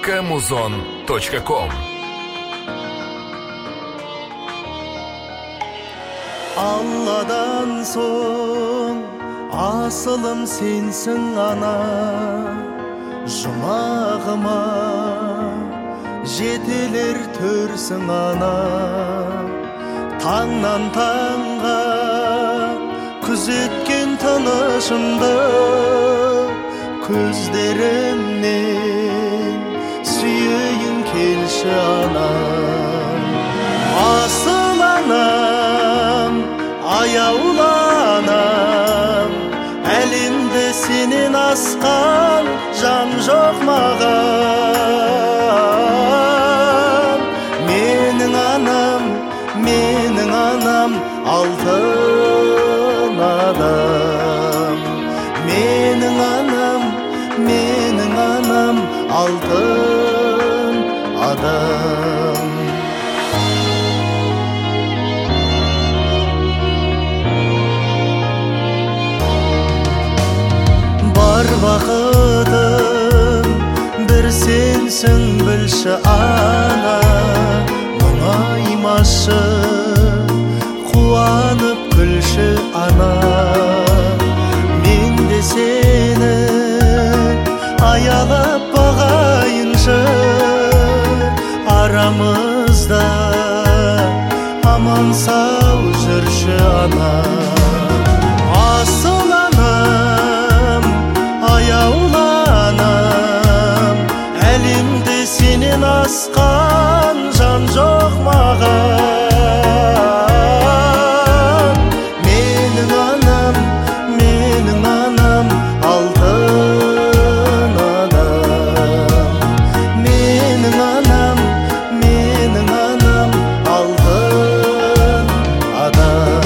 kamuzon.com. Алладан соң асылым сенсің ана, жұмағыма жетелер төрсің ана. Таңнан таңға күзеткен тынышымды көздеріңнен сүйейін келші ана. Асыл анам, аяулы анам, әлемде сенен асқан жан жоқ маған. Менің анам алтын адам. Менің анам алтын адам. Бар бақытым бір сенсің білші ана, мұңаймашы қуанып күлші ана. Мен де сені аялап бағайыншы, арамызда аман сау жүрші ана. Асыл анам, аяулы анам, әлемде сенен асқан жан жоқ маған. Менің анам алтын адам. Менің анам алтын адам.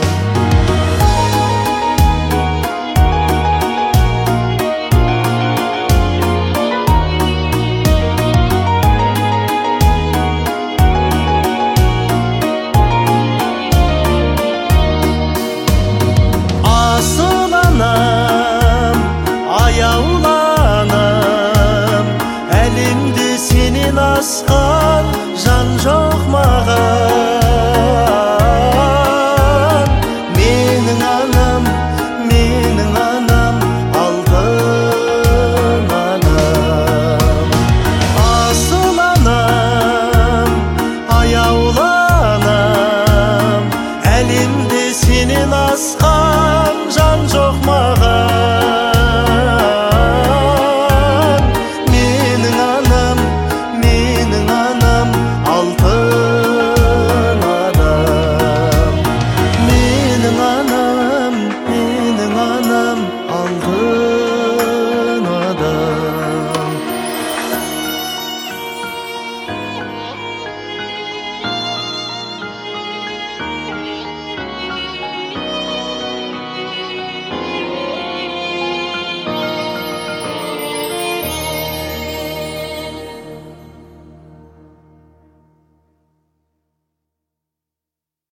Асыл анам, аяулы анам, әлемде сенен асқан жан жоқ маған.